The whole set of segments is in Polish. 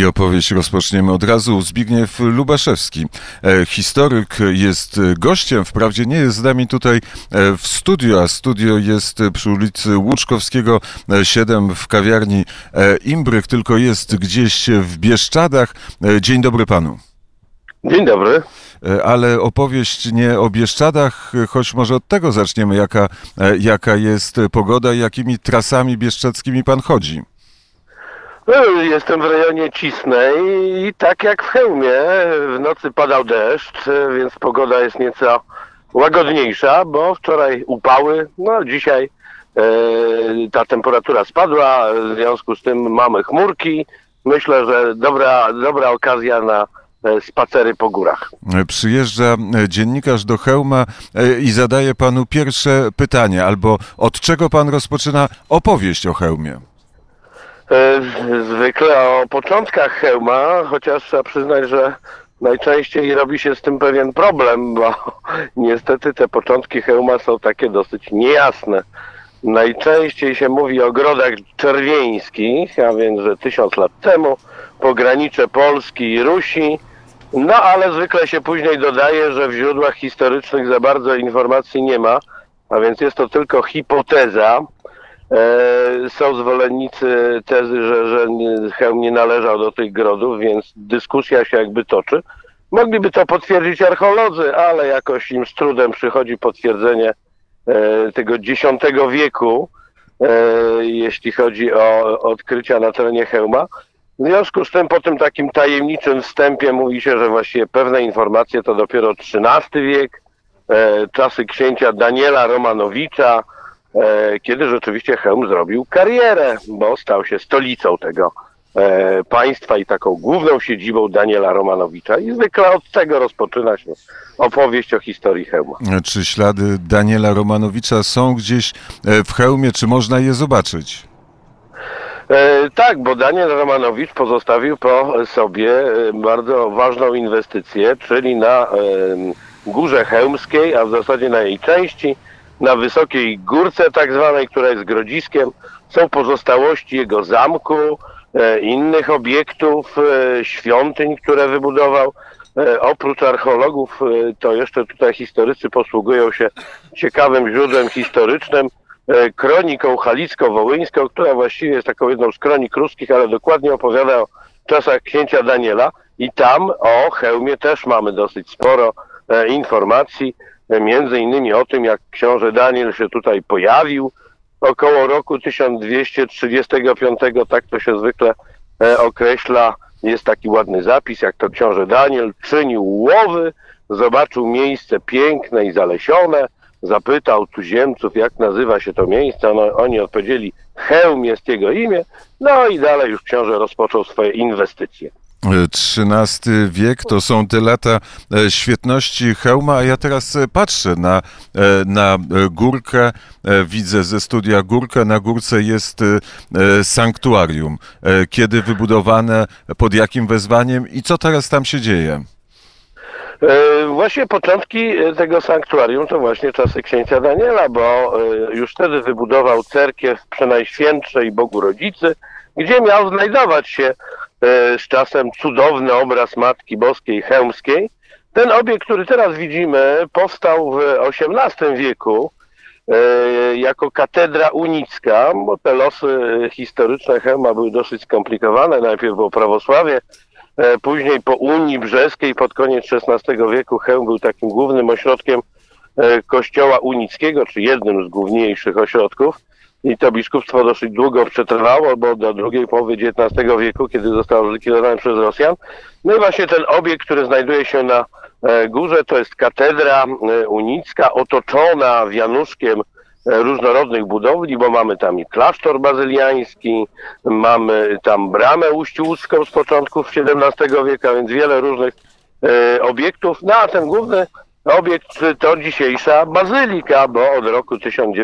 I opowieść rozpoczniemy od razu. Zbigniew Lubaszewski, historyk, jest gościem, wprawdzie nie jest z nami tutaj w studio, a studio jest przy ulicy Łuczkowskiego 7 w kawiarni Imbrych, tylko jest gdzieś w Bieszczadach. Dzień dobry panu. Dzień dobry. Ale opowieść nie o Bieszczadach, choć może od tego zaczniemy. Jaka jest pogoda i jakimi trasami bieszczadzkimi pan chodzi? Jestem w rejonie Cisnej i tak jak w Chełmie, w nocy padał deszcz, więc pogoda jest nieco łagodniejsza, bo wczoraj upały, no dzisiaj ta temperatura spadła, w związku z tym mamy chmurki. Myślę, że dobra okazja na spacery po górach. Przyjeżdża dziennikarz do Chełma i zadaje panu pierwsze pytanie, albo od czego pan rozpoczyna opowieść o Chełmie? Zwykle o początkach Chełma, chociaż trzeba przyznać, że najczęściej robi się z tym pewien problem, bo niestety te początki Chełma są takie dosyć niejasne. Najczęściej się mówi o grodach czerwieńskich, a więc, że 1000 lat temu, pogranicze Polski i Rusi, no ale zwykle się później dodaje, że w źródłach historycznych za bardzo informacji nie ma, a więc jest to tylko hipoteza. Są zwolennicy tezy, że Chełm nie należał do tych grodów, więc dyskusja się jakby toczy. Mogliby to potwierdzić archeolodzy, ale jakoś im z trudem przychodzi potwierdzenie tego X wieku, jeśli chodzi o odkrycia na terenie Chełma. W związku z tym po tym takim tajemniczym wstępie mówi się, że właściwie pewne informacje to dopiero XIII wiek, czasy księcia Daniela Romanowicza, kiedy rzeczywiście Chełm zrobił karierę, bo stał się stolicą tego państwa i taką główną siedzibą Daniela Romanowicza. I zwykle od tego rozpoczyna się opowieść o historii Chełma. Czy ślady Daniela Romanowicza są gdzieś w Chełmie, czy można je zobaczyć? Tak, bo Daniel Romanowicz pozostawił po sobie bardzo ważną inwestycję, czyli na Górze Chełmskiej, a w zasadzie na jej części, na Wysokiej Górce tak zwanej, która jest grodziskiem, są pozostałości jego zamku, innych obiektów, świątyń, które wybudował. Oprócz archeologów, to jeszcze tutaj historycy posługują się ciekawym źródłem historycznym, kroniką halicko-wołyńską, która właściwie jest taką jedną z kronik ruskich, ale dokładnie opowiada o czasach księcia Daniela i tam o Chełmie też mamy dosyć sporo informacji, między innymi o tym, jak książę Daniel się tutaj pojawił około roku 1235, tak to się zwykle określa. Jest taki ładny zapis, jak to książę Daniel czynił łowy, zobaczył miejsce piękne i zalesione, zapytał tuziemców, jak nazywa się to miejsce, no, oni odpowiedzieli, Chełm jest jego imię, no i dalej już książę rozpoczął swoje inwestycje. XIII wiek to są te lata świetności Chełma, a ja teraz patrzę na górkę, widzę ze studia górkę, na górce jest sanktuarium. Kiedy wybudowane, pod jakim wezwaniem i co teraz tam się dzieje? Właśnie początki tego sanktuarium to właśnie czasy księcia Daniela, bo już wtedy wybudował cerkiew Przenajświętszej Bogu Rodzicy, gdzie miał znajdować się z czasem cudowny obraz Matki Boskiej Chełmskiej. Ten obiekt, który teraz widzimy, powstał w XVIII wieku jako katedra unicka, bo te losy historyczne Chełma były dosyć skomplikowane. Najpierw było prawosławie, później po Unii Brzeskiej pod koniec XVI wieku Chełm był takim głównym ośrodkiem kościoła unickiego, czy jednym z główniejszych ośrodków. I to biskupstwo dosyć długo przetrwało, bo do drugiej połowy XIX wieku, kiedy zostało zlikwidowane przez Rosjan. No i właśnie ten obiekt, który znajduje się na górze, to jest katedra unicka, otoczona wianuszkiem różnorodnych budowli, bo mamy tam i klasztor bazyliański, mamy tam bramę uściłską z początków XVII wieku, więc wiele różnych obiektów. No a ten główny obiekt to dzisiejsza bazylika, bo od roku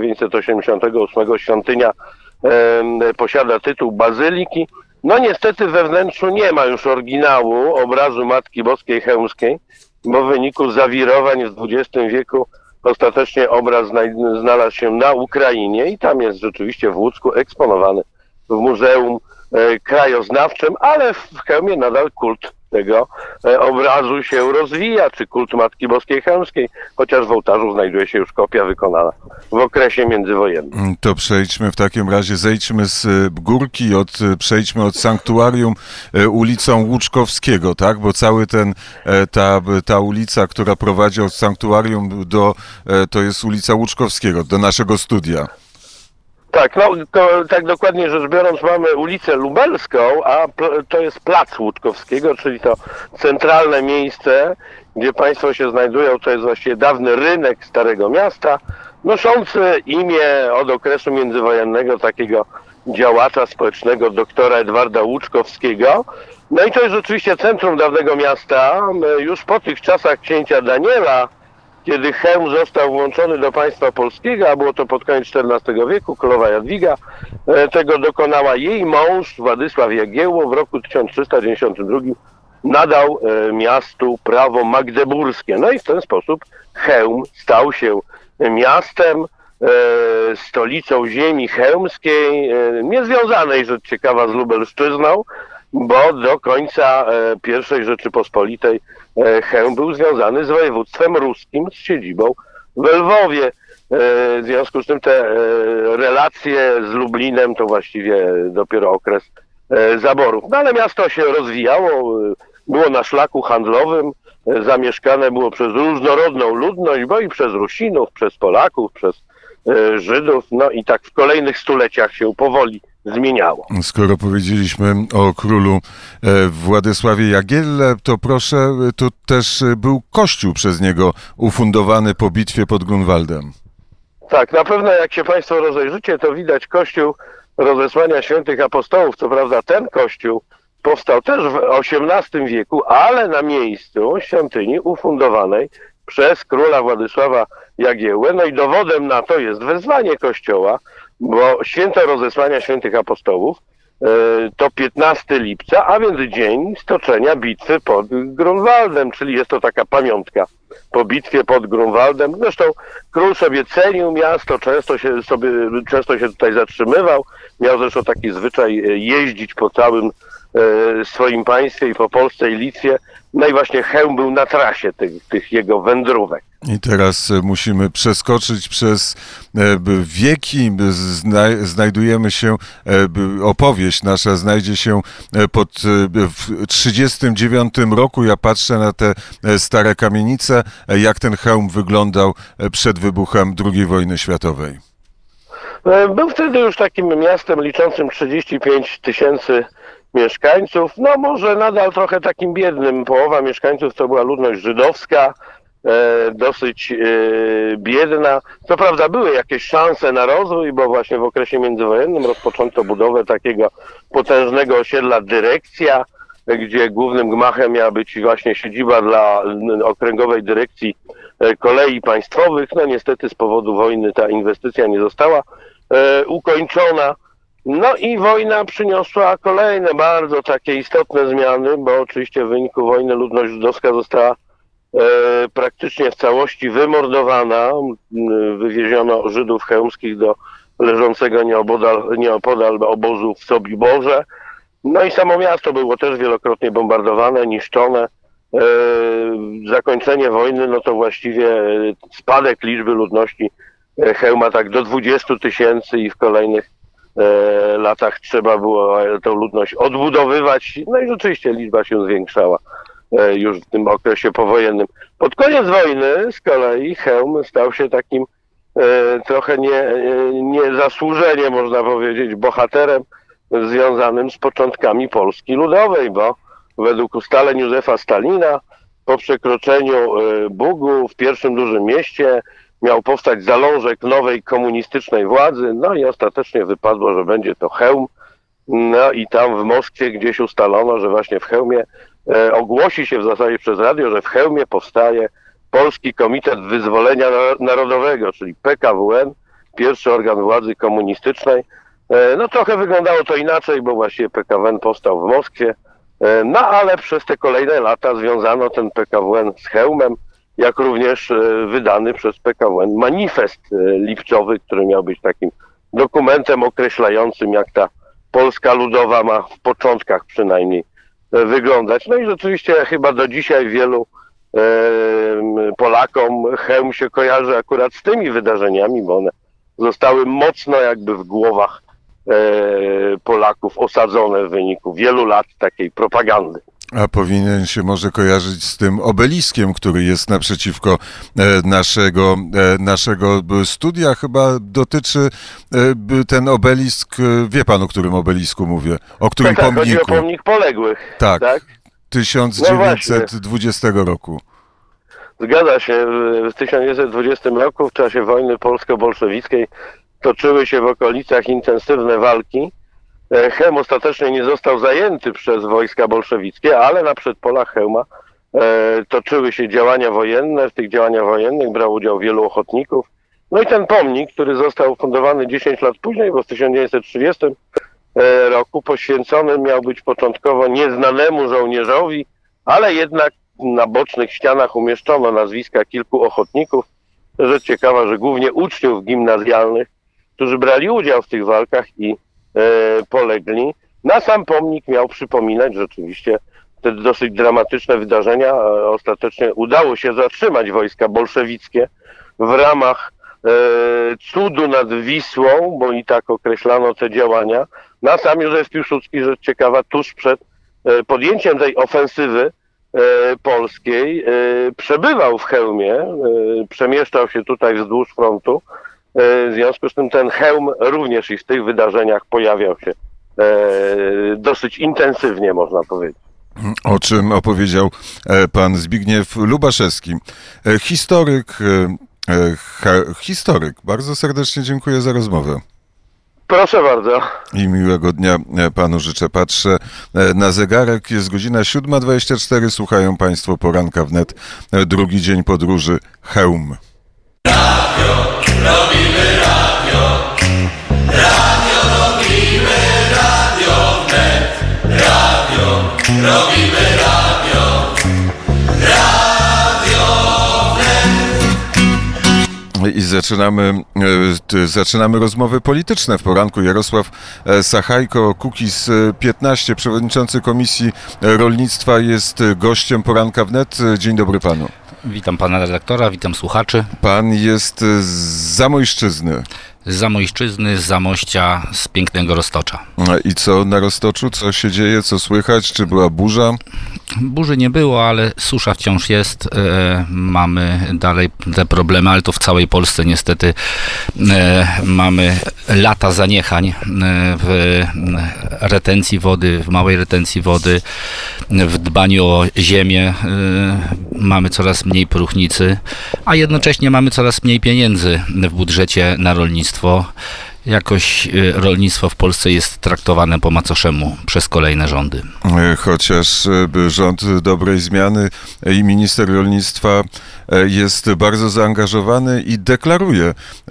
1988 świątynia posiada tytuł bazyliki. No niestety we wnętrzu nie ma już oryginału obrazu Matki Boskiej Chełmskiej, bo w wyniku zawirowań w XX wieku ostatecznie obraz znalazł się na Ukrainie i tam jest rzeczywiście w Łucku eksponowany w Muzeum krajoznawczym, ale w Chełmie nadal kult tego obrazu się rozwija, czy kult Matki Boskiej Chełmskiej, chociaż w ołtarzu znajduje się już kopia wykonana w okresie międzywojennym. To przejdźmy w takim razie, zejdźmy z górki, przejdźmy od sanktuarium ulicą Łuczkowskiego, tak? Bo cały ta ulica, która prowadzi od sanktuarium to jest ulica Łuczkowskiego, do naszego studia. Tak, no tak dokładnie rzecz biorąc mamy ulicę Lubelską, a to jest plac Łuczkowskiego, czyli to centralne miejsce, gdzie państwo się znajdują, to jest właściwie dawny rynek Starego Miasta, noszący imię od okresu międzywojennego takiego działacza społecznego doktora Edwarda Łuczkowskiego. No i to jest rzeczywiście centrum dawnego miasta. Już po tych czasach księcia Daniela, kiedy Chełm został włączony do państwa polskiego, a było to pod koniec XIV wieku, królowa Jadwiga tego dokonała, jej mąż Władysław Jagiełło w roku 1392 nadał miastu prawo magdeburskie. No i w ten sposób Chełm stał się miastem, stolicą ziemi chełmskiej, niezwiązanej, rzecz ciekawa, z Lubelszczyzną, bo do końca I Rzeczypospolitej Chełm był związany z województwem ruskim, z siedzibą w Lwowie. W związku z tym te relacje z Lublinem to właściwie dopiero okres zaborów. No ale miasto się rozwijało, było na szlaku handlowym, zamieszkane było przez różnorodną ludność, bo i przez Rusinów, przez Polaków, przez Żydów, no i tak w kolejnych stuleciach się powoli zmieniało. Skoro powiedzieliśmy o królu Władysławie Jagielle, to proszę, tu też był kościół przez niego ufundowany po bitwie pod Grunwaldem. Tak, na pewno jak się państwo rozejrzycie, to widać kościół Rozesłania Świętych Apostołów. Co prawda ten kościół powstał też w XVIII wieku, ale na miejscu świątyni ufundowanej przez króla Władysława Jagiełłę. No i dowodem na to jest wezwanie kościoła, bo święto Rozesłania Świętych Apostołów to 15 lipca, a więc dzień stoczenia bitwy pod Grunwaldem, czyli jest to taka pamiątka po bitwie pod Grunwaldem. Zresztą król sobie cenił miasto, często się tutaj zatrzymywał, miał zresztą taki zwyczaj jeździć po całym swoim państwie i po Polsce i Litwie. No i właśnie Chełm był na trasie tych jego wędrówek. I teraz musimy przeskoczyć przez wieki. Znajdujemy się, opowieść nasza znajdzie się w 1939 roku. Ja patrzę na te stare kamienice, jak ten Chełm wyglądał przed wybuchem II wojny światowej. Był wtedy już takim miastem liczącym 35 000 mieszkańców, no może nadal trochę takim biednym. Połowa mieszkańców to była ludność żydowska, dosyć biedna. Co prawda były jakieś szanse na rozwój, bo właśnie w okresie międzywojennym rozpoczęto budowę takiego potężnego osiedla Dyrekcja, gdzie głównym gmachem miała być właśnie siedziba dla Okręgowej Dyrekcji Kolei Państwowych. No niestety z powodu wojny ta inwestycja nie została ukończona. No i wojna przyniosła kolejne bardzo takie istotne zmiany, bo oczywiście w wyniku wojny ludność żydowska została praktycznie w całości wymordowana. Wywieziono Żydów chełmskich do leżącego nieopodal obozu w Sobiborze. No i samo miasto było też wielokrotnie bombardowane, niszczone. Zakończenie wojny, no to właściwie spadek liczby ludności Chełma tak do 20 000 i w kolejnych latach trzeba było tę ludność odbudowywać. No i rzeczywiście liczba się zwiększała już w tym okresie powojennym. Pod koniec wojny z kolei Chełm stał się takim trochę niezasłużenie, można powiedzieć, bohaterem związanym z początkami Polski Ludowej, bo według ustaleń Józefa Stalina po przekroczeniu Bugu w pierwszym dużym mieście miał powstać zalążek nowej komunistycznej władzy, no i ostatecznie wypadło, że będzie to Chełm. No i tam w Moskwie gdzieś ustalono, że właśnie w Chełmie ogłosi się w zasadzie przez radio, że w Chełmie powstaje Polski Komitet Wyzwolenia Narodowego, czyli PKWN, pierwszy organ władzy komunistycznej. No trochę wyglądało to inaczej, bo właściwie PKWN powstał w Moskwie, no ale przez te kolejne lata związano ten PKWN z Chełmem, jak również wydany przez PKWN manifest lipcowy, który miał być takim dokumentem określającym, jak ta Polska Ludowa ma w początkach przynajmniej wyglądać. No i rzeczywiście chyba do dzisiaj wielu Polakom Chełm się kojarzy akurat z tymi wydarzeniami, bo one zostały mocno jakby w głowach Polaków osadzone w wyniku wielu lat takiej propagandy. A powinien się może kojarzyć z tym obeliskiem, który jest naprzeciwko naszego studia. Chyba dotyczy ten obelisk, wie pan, o którym obelisku mówię? O którym tak, pomniku? Chodzi o pomnik poległych. Tak, 1920 roku. Zgadza się. W 1920 roku, w czasie wojny polsko-bolszewickiej, toczyły się w okolicach intensywne walki. Chełm ostatecznie nie został zajęty przez wojska bolszewickie, ale na przedpolach Chełma toczyły się działania wojenne. W tych działaniach wojennych brało udział wielu ochotników. No i ten pomnik, który został ufundowany 10 lat później, bo w 1930 roku poświęcony miał być początkowo nieznanemu żołnierzowi, ale jednak na bocznych ścianach umieszczono nazwiska kilku ochotników. Rzecz ciekawa, że głównie uczniów gimnazjalnych, którzy brali udział w tych walkach i polegli. Na sam pomnik miał przypominać rzeczywiście te dosyć dramatyczne wydarzenia. Ostatecznie udało się zatrzymać wojska bolszewickie w ramach cudu nad Wisłą, bo i tak określano te działania. Na sam Józef Piłsudski, rzecz ciekawa, tuż przed podjęciem tej ofensywy polskiej przebywał w Chełmie, przemieszczał się tutaj wzdłuż frontu. W związku z tym ten Chełm również i w tych wydarzeniach pojawiał się dosyć intensywnie, można powiedzieć. O czym opowiedział pan Zbigniew Lubaszewski, historyk. Bardzo serdecznie dziękuję za rozmowę. Proszę bardzo. I miłego dnia panu życzę. Patrzę na zegarek, jest godzina 7:24. Słuchają państwo Poranka Wnet. Drugi dzień podróży Chełm. Radio, robimy radio. Radio robimy, radio wnet. Radio, robimy radio. Radio wnet. I zaczynamy rozmowy polityczne w poranku. Jarosław Sachajko, Kukiz 15, przewodniczący Komisji Rolnictwa, jest gościem Poranka Wnet. Dzień dobry panu. Witam pana redaktora, witam słuchaczy. Pan jest z Zamojszczyzny. Z Zamojszczyzny, z Zamościa, z pięknego Roztocza. I co na Roztoczu? Co się dzieje? Co słychać? Czy była burza? Burzy nie było, ale susza wciąż jest. Mamy dalej te problemy, ale to w całej Polsce niestety mamy lata zaniechań w retencji wody, w małej retencji wody, w dbaniu o ziemię. Mamy coraz mniej próchnicy, a jednocześnie mamy coraz mniej pieniędzy w budżecie na rolnictwo. Jakoś rolnictwo w Polsce jest traktowane po macoszemu przez kolejne rządy. Chociaż rząd dobrej zmiany i minister rolnictwa jest bardzo zaangażowany i deklaruje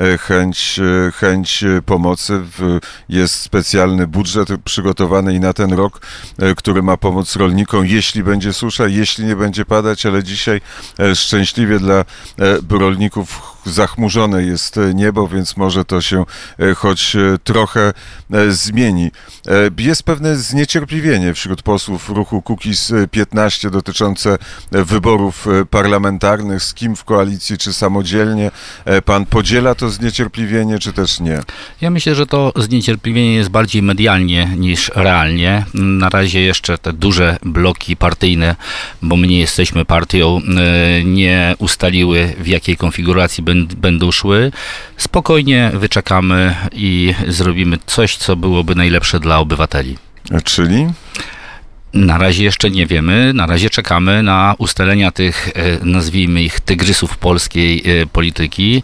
chęć pomocy. Jest specjalny budżet przygotowany i na ten rok, który ma pomóc rolnikom, jeśli będzie susza, jeśli nie będzie padać, ale dzisiaj szczęśliwie dla rolników zachmurzone jest niebo, więc może to się choć trochę zmieni. Jest pewne zniecierpliwienie wśród posłów ruchu Kukiz 15 dotyczące wyborów parlamentarnych, z kim w koalicji, czy samodzielnie. Pan podziela to zniecierpliwienie, czy też nie? Ja myślę, że to zniecierpliwienie jest bardziej medialnie niż realnie. Na razie jeszcze te duże bloki partyjne, bo my nie jesteśmy partią, nie ustaliły, w jakiej konfiguracji będą szły. Spokojnie wyczekamy i zrobimy coś, co byłoby najlepsze dla obywateli. Czyli? Na razie jeszcze nie wiemy, na razie czekamy na ustalenia tych, nazwijmy ich, tygrysów polskiej polityki.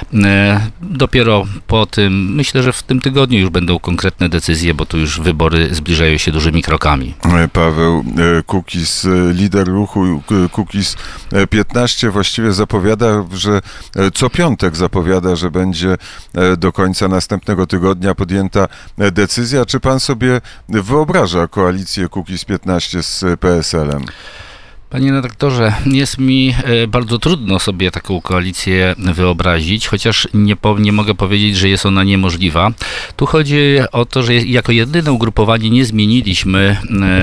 Dopiero po tym, myślę, że w tym tygodniu już będą konkretne decyzje, bo tu już wybory zbliżają się dużymi krokami. Paweł Kukiz, lider ruchu Kukiz 15, właściwie zapowiada, że co piątek zapowiada, że będzie do końca następnego tygodnia podjęta decyzja. Czy pan sobie wyobraża koalicję Kukiz 15 z PSL-em? Panie redaktorze, jest mi bardzo trudno sobie taką koalicję wyobrazić, chociaż nie mogę powiedzieć, że jest ona niemożliwa. Tu chodzi o to, że jako jedyne ugrupowanie nie zmieniliśmy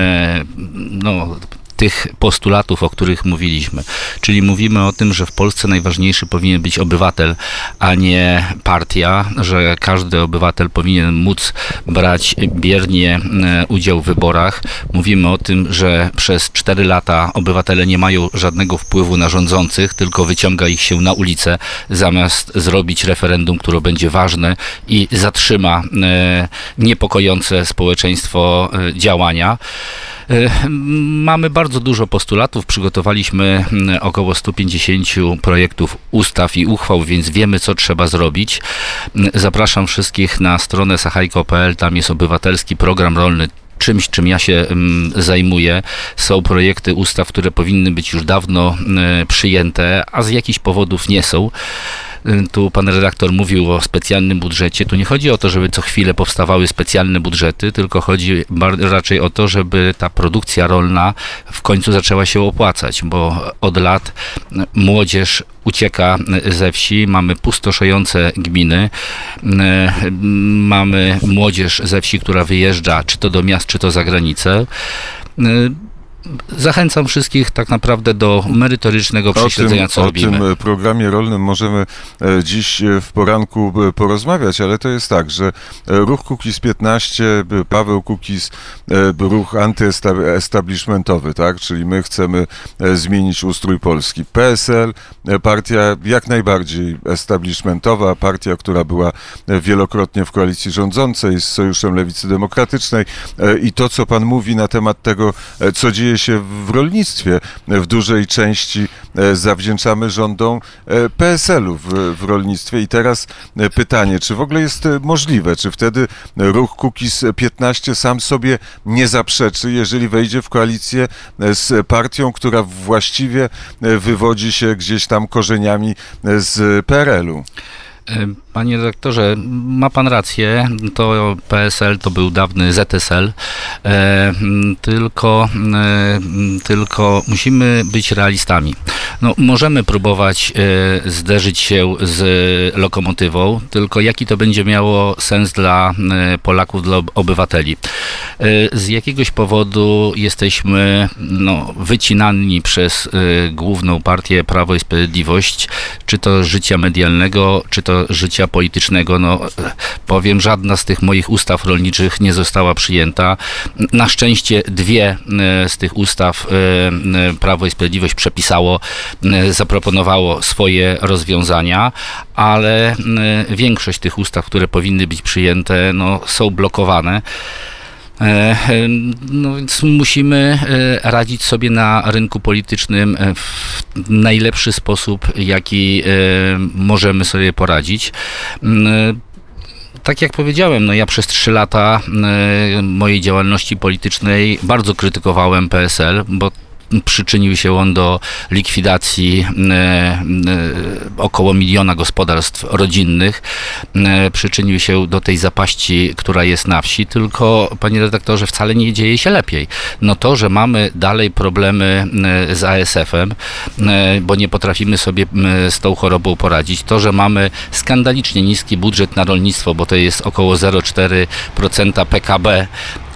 tych postulatów, o których mówiliśmy. Czyli mówimy o tym, że w Polsce najważniejszy powinien być obywatel, a nie partia, że każdy obywatel powinien móc brać biernie udział w wyborach. Mówimy o tym, że przez 4 lata obywatele nie mają żadnego wpływu na rządzących, tylko wyciąga ich się na ulicę, zamiast zrobić referendum, które będzie ważne i zatrzyma niepokojące społeczeństwo działania. Mamy bardzo dużo postulatów, przygotowaliśmy około 150 projektów ustaw i uchwał, więc wiemy, co trzeba zrobić. Zapraszam wszystkich na stronę sachajko.pl, tam jest obywatelski program rolny, czymś, czym ja się zajmuję. Są projekty ustaw, które powinny być już dawno przyjęte, a z jakichś powodów nie są. Tu pan redaktor mówił o specjalnym budżecie. Tu nie chodzi o to, żeby co chwilę powstawały specjalne budżety, tylko chodzi raczej o to, żeby ta produkcja rolna w końcu zaczęła się opłacać, bo od lat młodzież ucieka ze wsi, mamy pustoszejące gminy, mamy młodzież ze wsi, która wyjeżdża czy to do miast, czy to za granicę. Zachęcam wszystkich tak naprawdę do merytorycznego prześledzenia, co robimy. O tym programie rolnym możemy dziś w poranku porozmawiać, ale to jest tak, że ruch Kukiz 15, Paweł Kukiz, ruch antyestablishmentowy, tak? Czyli my chcemy zmienić ustrój Polski. PSL, partia jak najbardziej establishmentowa, partia, która była wielokrotnie w koalicji rządzącej z Sojuszem Lewicy Demokratycznej i to, co pan mówi na temat tego, co dzieje się w rolnictwie, w dużej części zawdzięczamy rządom PSL-u w rolnictwie. I teraz pytanie, czy w ogóle jest możliwe, czy wtedy ruch Kukiz 15 sam sobie nie zaprzeczy, jeżeli wejdzie w koalicję z partią, która właściwie wywodzi się gdzieś tam korzeniami z PRL-u? Panie redaktorze, ma pan rację, to PSL to był dawny ZSL, tylko musimy być realistami. No, możemy próbować zderzyć się z lokomotywą, tylko jaki to będzie miało sens dla Polaków, dla obywateli. Z jakiegoś powodu jesteśmy wycinani przez główną partię Prawo i Sprawiedliwość, czy to życia medialnego, czy to życia politycznego. Powiem, żadna z tych moich ustaw rolniczych nie została przyjęta. Na szczęście 2 z tych ustaw Prawo i Sprawiedliwość przepisało, zaproponowało swoje rozwiązania, ale większość tych ustaw, które powinny być przyjęte, są blokowane. Więc musimy radzić sobie na rynku politycznym w najlepszy sposób, jaki możemy sobie poradzić. Tak jak powiedziałem, ja przez 3 lata mojej działalności politycznej bardzo krytykowałem PSL, bo przyczynił się on do likwidacji około 1 miliona gospodarstw rodzinnych, przyczynił się do tej zapaści, która jest na wsi, tylko, panie redaktorze, wcale nie dzieje się lepiej. To, że mamy dalej problemy z ASF-em, bo nie potrafimy sobie z tą chorobą poradzić, to, że mamy skandalicznie niski budżet na rolnictwo, bo to jest około 0,4% PKB,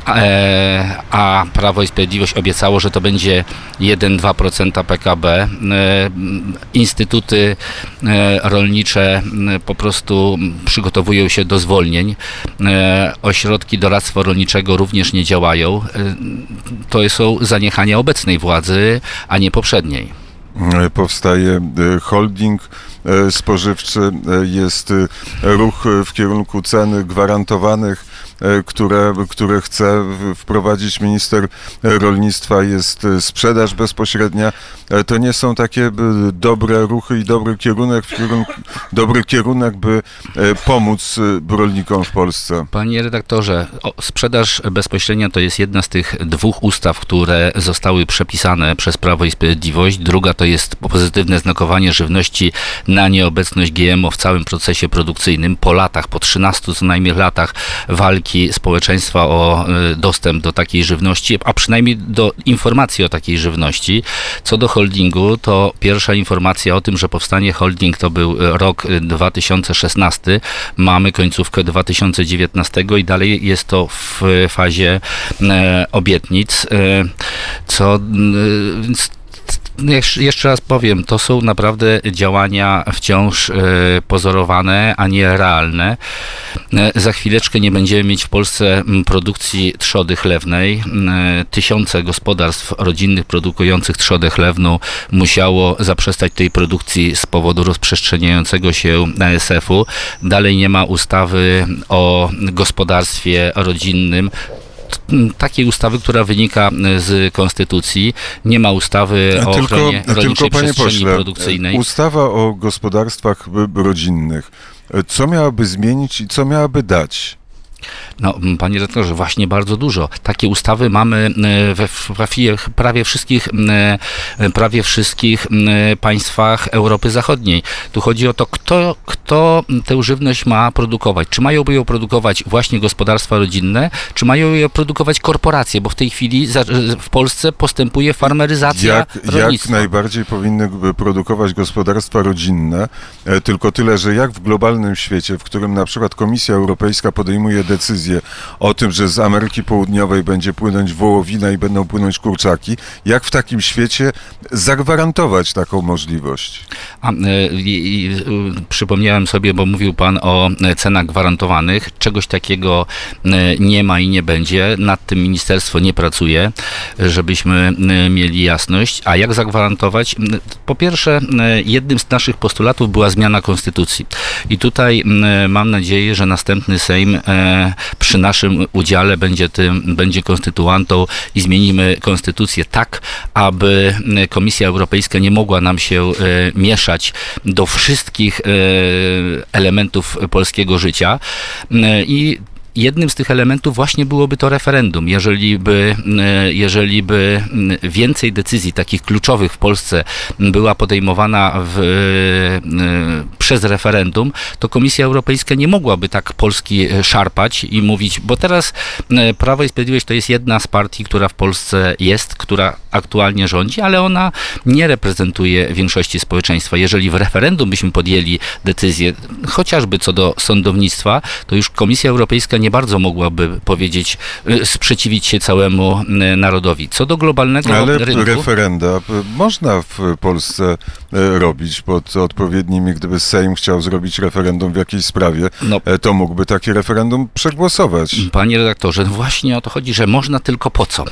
a Prawo i Sprawiedliwość obiecało, że to będzie 1-2% PKB. Instytuty rolnicze po prostu przygotowują się do zwolnień. Ośrodki doradztwa rolniczego również nie działają. To są zaniechania obecnej władzy, a nie poprzedniej. Powstaje holding spożywczy, jest ruch w kierunku cen gwarantowanych, które chce wprowadzić minister rolnictwa, jest sprzedaż bezpośrednia. To nie są takie dobre ruchy i dobry kierunek, by pomóc rolnikom w Polsce. Panie redaktorze, sprzedaż bezpośrednia to jest jedna z tych 2 ustaw, które zostały przepisane przez Prawo i Sprawiedliwość. Druga to jest pozytywne znakowanie żywności na nieobecność GMO w całym procesie produkcyjnym po latach, po 13 co najmniej latach walki walki społeczeństwa o dostęp do takiej żywności, a przynajmniej do informacji o takiej żywności. Co do holdingu, to pierwsza informacja o tym, że powstanie holding, to był rok 2016, mamy końcówkę 2019 i dalej jest to w fazie obietnic, jeszcze raz powiem, to są naprawdę działania wciąż pozorowane, a nie realne. Za chwileczkę nie będziemy mieć w Polsce produkcji trzody chlewnej. Tysiące gospodarstw rodzinnych produkujących trzodę chlewną musiało zaprzestać tej produkcji z powodu rozprzestrzeniającego się ASF-u. Dalej nie ma ustawy o gospodarstwie rodzinnym, takiej ustawy, która wynika z Konstytucji. Nie ma ustawy o ochronie rolniczej przestrzeni produkcyjnej. Ustawa o gospodarstwach rodzinnych. Co miałaby zmienić i co miałaby dać? No, panie redaktorze, właśnie bardzo dużo. Takie ustawy mamy we prawie wszystkich państwach Europy Zachodniej. Tu chodzi o to, kto tę żywność ma produkować. Czy mają ją produkować właśnie gospodarstwa rodzinne, czy mają ją produkować korporacje, bo w tej chwili w Polsce postępuje farmeryzacja rolnictwa. Jak najbardziej powinny produkować gospodarstwa rodzinne, tylko tyle, że jak w globalnym świecie, w którym na przykład Komisja Europejska podejmuje decyzję o tym, że z Ameryki Południowej będzie płynąć wołowina i będą płynąć kurczaki, jak w takim świecie zagwarantować taką możliwość? Przypomniałem sobie, bo mówił pan o cenach gwarantowanych. Czegoś takiego nie ma i nie będzie. Nad tym ministerstwo nie pracuje, żebyśmy mieli jasność. A jak zagwarantować? Po pierwsze, jednym z naszych postulatów była zmiana konstytucji. I tutaj mam nadzieję, że następny Sejm przy naszym udziale będzie konstytuantą i zmienimy konstytucję tak, aby Komisja Europejska nie mogła nam się mieszać do wszystkich elementów polskiego życia i jednym z tych elementów właśnie byłoby to referendum. Jeżeli by więcej decyzji takich kluczowych w Polsce była podejmowana przez referendum, to Komisja Europejska nie mogłaby tak Polski szarpać i mówić, bo teraz Prawo i Sprawiedliwość to jest jedna z partii, która w Polsce jest, która aktualnie rządzi, ale ona nie reprezentuje większości społeczeństwa. Jeżeli w referendum byśmy podjęli decyzję, chociażby co do sądownictwa, to już Komisja Europejska nie bardzo mogłaby powiedzieć, sprzeciwić się całemu narodowi. Co do globalnego rynku... Ale referenda można w Polsce robić pod odpowiednimi, gdyby Sejm chciał zrobić referendum w jakiejś sprawie, to mógłby takie referendum przegłosować. Panie redaktorze, właśnie o to chodzi, że można tylko po co?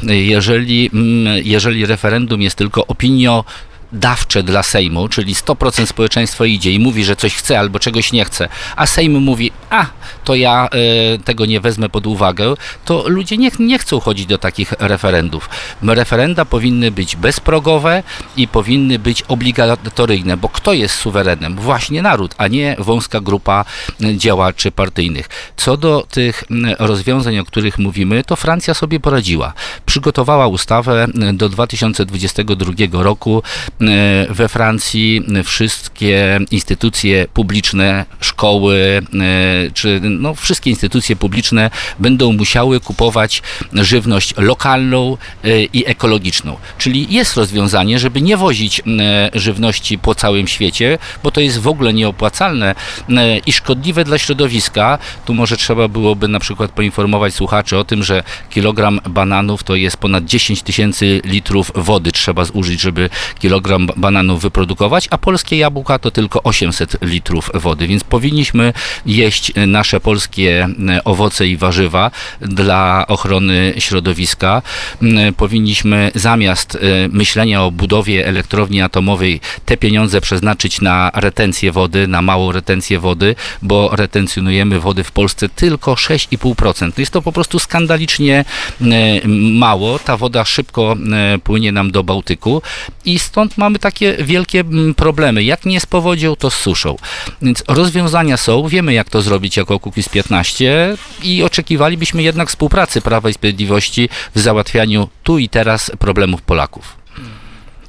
Jeżeli referendum jest tylko dawcze dla Sejmu, czyli 100% społeczeństwa idzie i mówi, że coś chce albo czegoś nie chce, a Sejm mówi, to ja tego nie wezmę pod uwagę, to ludzie nie chcą chodzić do takich referendów. Referenda powinny być bezprogowe i powinny być obligatoryjne, bo kto jest suwerenem? Właśnie naród, a nie wąska grupa działaczy partyjnych. Co do tych rozwiązań, o których mówimy, to Francja sobie poradziła. Przygotowała ustawę do 2022 roku. We Francji wszystkie instytucje publiczne, szkoły, czy wszystkie instytucje publiczne będą musiały kupować żywność lokalną i ekologiczną. Czyli jest rozwiązanie, żeby nie wozić żywności po całym świecie, bo to jest w ogóle nieopłacalne i szkodliwe dla środowiska. Tu może trzeba byłoby na przykład poinformować słuchaczy o tym, że kilogram bananów to jest ponad 10 tysięcy litrów wody trzeba zużyć, żeby kilogram bananów wyprodukować, a polskie jabłka to tylko 800 litrów wody, więc powinniśmy jeść nasze polskie owoce i warzywa dla ochrony środowiska. Powinniśmy zamiast myślenia o budowie elektrowni atomowej te pieniądze przeznaczyć na retencję wody, na małą retencję wody, bo retencjonujemy wody w Polsce tylko 6,5%. Jest to po prostu skandalicznie mało. Ta woda szybko płynie nam do Bałtyku i stąd mamy takie wielkie problemy. Jak nie z powodzią, to z suszą. Więc rozwiązania są, wiemy jak to zrobić jako Kukiz15 i oczekiwalibyśmy jednak współpracy Prawa i Sprawiedliwości w załatwianiu tu i teraz problemów Polaków.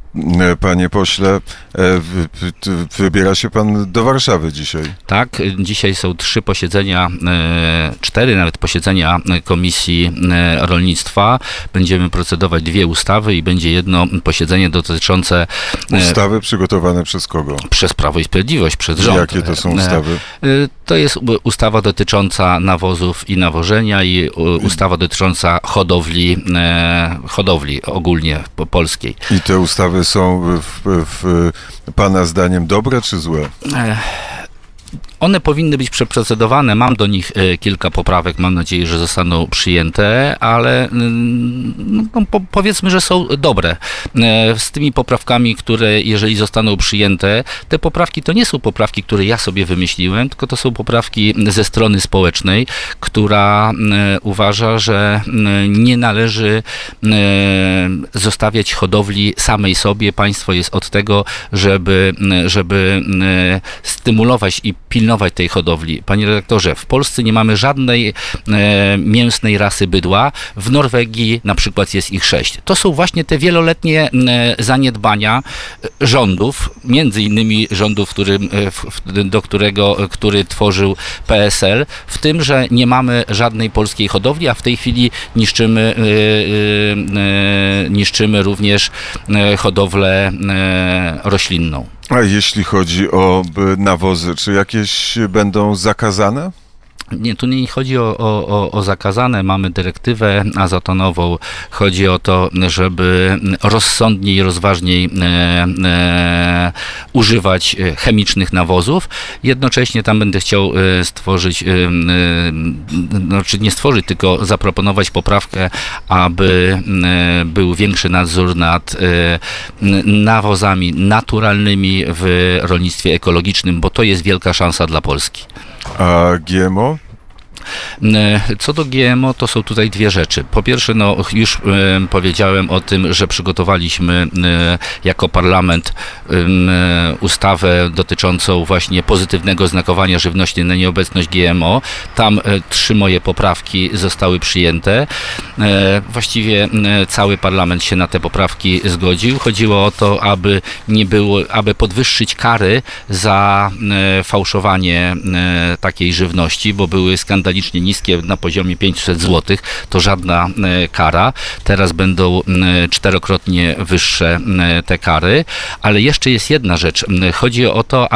Panie pośle, wybiera się pan do Warszawy dzisiaj. Tak, dzisiaj są 3 posiedzenia, 4 nawet posiedzenia Komisji Rolnictwa. Będziemy procedować 2 ustawy i będzie jedno posiedzenie dotyczące... Ustawy przygotowane przez kogo? Przez Prawo i Sprawiedliwość, przez rząd. Jakie to są ustawy? To jest ustawa dotycząca nawozów i nawożenia i ustawa dotycząca hodowli ogólnie polskiej. I te ustawy są pana zdaniem dobre czy złe? One powinny być przeprocedowane. Mam do nich kilka poprawek. Mam nadzieję, że zostaną przyjęte, ale powiedzmy, że są dobre. Z tymi poprawkami, które jeżeli zostaną przyjęte, te poprawki to nie są poprawki, które ja sobie wymyśliłem, tylko to są poprawki ze strony społecznej, która uważa, że nie należy zostawiać hodowli samej sobie. Państwo jest od tego, żeby stymulować i pilnować tej hodowli. Panie redaktorze, w Polsce nie mamy żadnej mięsnej rasy bydła. W Norwegii na przykład jest ich 6. To są właśnie te wieloletnie zaniedbania rządów, między innymi rządów, który tworzył PSL, w tym, że nie mamy żadnej polskiej hodowli, a w tej chwili niszczymy również hodowlę roślinną. A jeśli chodzi o nawozy, czy jakieś będą zakazane? Nie, tu nie chodzi o zakazane. Mamy dyrektywę azotonową. Chodzi o to, żeby rozsądniej i rozważniej używać chemicznych nawozów. Jednocześnie tam będę chciał stworzyć, znaczy nie stworzyć, tylko zaproponować poprawkę, aby był większy nadzór nad nawozami naturalnymi w rolnictwie ekologicznym, bo to jest wielka szansa dla Polski. A GMO? Co do GMO, to są tutaj 2 rzeczy. Po pierwsze, już powiedziałem o tym, że przygotowaliśmy jako parlament ustawę dotyczącą właśnie pozytywnego znakowania żywności na nieobecność GMO. Tam 3 moje poprawki zostały przyjęte. Właściwie cały parlament się na te poprawki zgodził. Chodziło o to, aby podwyższyć kary za fałszowanie takiej żywności, bo były skandalicznie niskie na poziomie 500 zł, to żadna kara. Teraz będą 4-krotnie wyższe te kary, ale jeszcze jest jedna rzecz. Chodzi o to,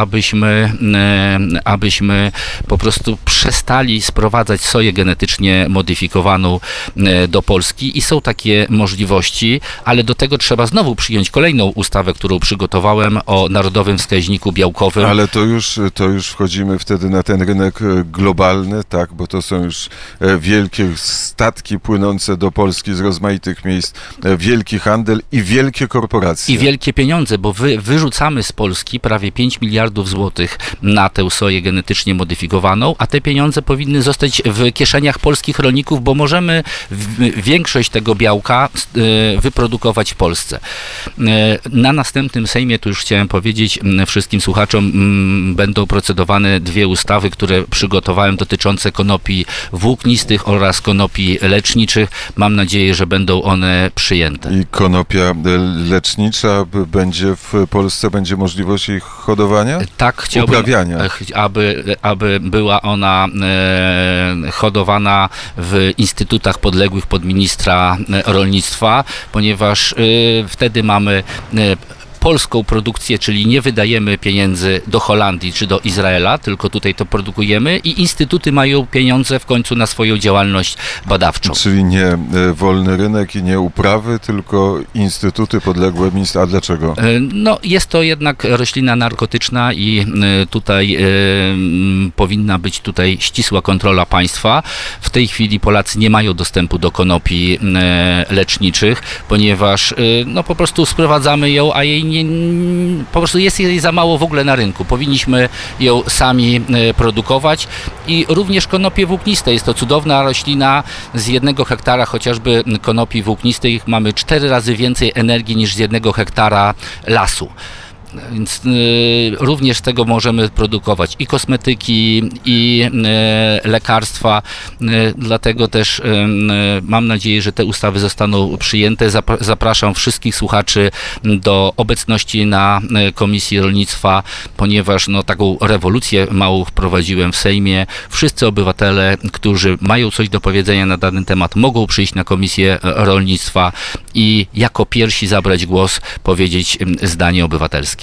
abyśmy po prostu przestali sprowadzać soję genetycznie modyfikowaną do Polski i są takie możliwości, ale do tego trzeba znowu przyjąć kolejną ustawę, którą przygotowałem o Narodowym Wskaźniku Białkowym. Ale to już wchodzimy wtedy na ten rynek globalny, tak, bo to są już wielkie statki płynące do Polski z rozmaitych miejsc, wielki handel i wielkie korporacje. I wielkie pieniądze, bo wyrzucamy z Polski prawie 5 miliardów złotych na tę soję genetycznie modyfikowaną, a te pieniądze powinny zostać w kieszeniach polskich rolników, bo możemy większość tego białka wyprodukować w Polsce. Na następnym Sejmie, tu już chciałem powiedzieć wszystkim słuchaczom, będą procedowane 2 ustawy, które przygotowałem dotyczące konopi włóknistych oraz konopi leczniczych. Mam nadzieję, że będą one przyjęte. I konopia lecznicza w Polsce będzie możliwość ich hodowania? Tak, chciałbym, uprawiania. Aby była ona hodowana w instytutach podległych pod ministra rolnictwa, ponieważ wtedy mamy polską produkcję, czyli nie wydajemy pieniędzy do Holandii czy do Izraela, tylko tutaj to produkujemy i instytuty mają pieniądze w końcu na swoją działalność badawczą. Czyli nie wolny rynek i nie uprawy, tylko instytuty podległe ministra. A dlaczego? No, jest to jednak roślina narkotyczna i tutaj powinna być tutaj ścisła kontrola państwa. W tej chwili Polacy nie mają dostępu do konopi leczniczych, ponieważ po prostu sprowadzamy ją, a jej po prostu jest jej za mało w ogóle na rynku. Powinniśmy ją sami produkować i również konopie włókniste. Jest to cudowna roślina. Z 1 hektara chociażby konopi włóknistych mamy 4 razy więcej energii niż z 1 hektara lasu. Więc również z tego możemy produkować i kosmetyki, i lekarstwa. Dlatego też mam nadzieję, że te ustawy zostaną przyjęte. Zapraszam wszystkich słuchaczy do obecności na Komisji Rolnictwa, ponieważ taką rewolucję małą wprowadziłem w Sejmie. Wszyscy obywatele, którzy mają coś do powiedzenia na dany temat, mogą przyjść na Komisję Rolnictwa i jako pierwsi zabrać głos, powiedzieć zdanie obywatelskie.